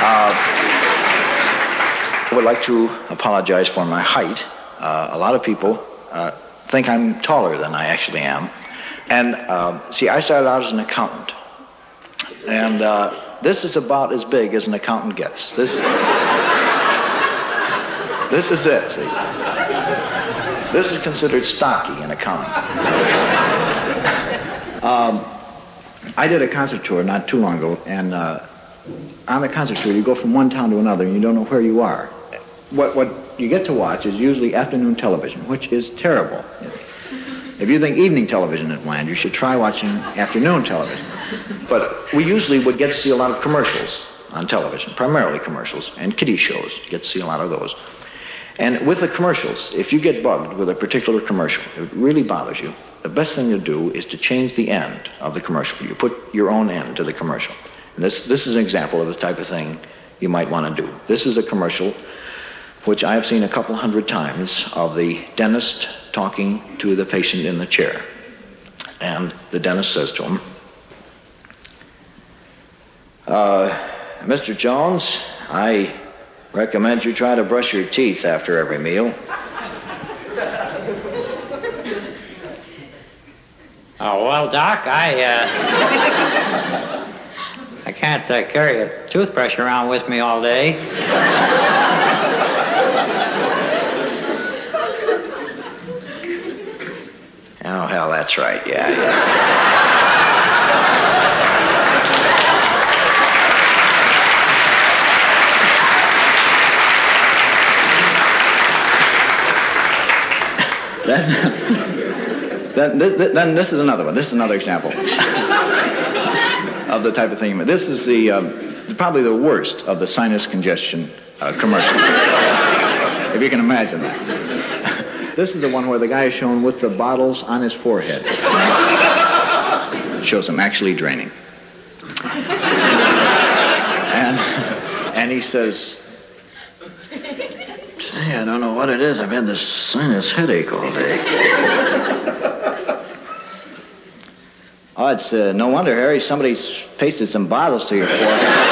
I would like to apologize for my height. A lot of people think I'm taller than I actually am. And see, I started out as an accountant. And this is about as big as an accountant gets. This is it, see. This is considered stocky in accounting. I did a concert tour not too long ago, and on the concert tour, you go from one town to another, and you don't know where you are. What you get to watch is usually afternoon television, which is terrible. If you think evening television is bland, you should try watching afternoon television. But we usually would get to see a lot of commercials on television, primarily commercials, and kiddie shows. You get to see a lot of those. And with the commercials, if you get bugged with a particular commercial, it really bothers you, the best thing to do is to change the end of the commercial. You put your own end to the commercial. And this is an example of the type of thing you might want to do. This is a commercial which I have seen a couple hundred times of the dentist talking to the patient in the chair. And the dentist says to him, Mr. Jones, I recommend you try to brush your teeth after every meal. Oh, well, Doc, I can't carry a toothbrush around with me all day. Oh, hell, that's right, yeah. Then this is another one. This is another example of the type of thing. This is it's probably the worst of the sinus congestion commercials, if you can imagine that. This is the one where the guy is shown with the bottles on his forehead. It shows him actually draining. And he says, "Say, I don't know what it is. I've had this sinus headache all day." Oh, it's no wonder, Harry. Somebody's pasted some bottles to your forehead.